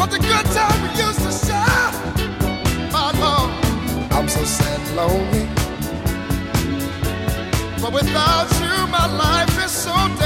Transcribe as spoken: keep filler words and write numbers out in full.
But the good time we used to share, my Lord, I'm so sad and lonely. But without you, my life is so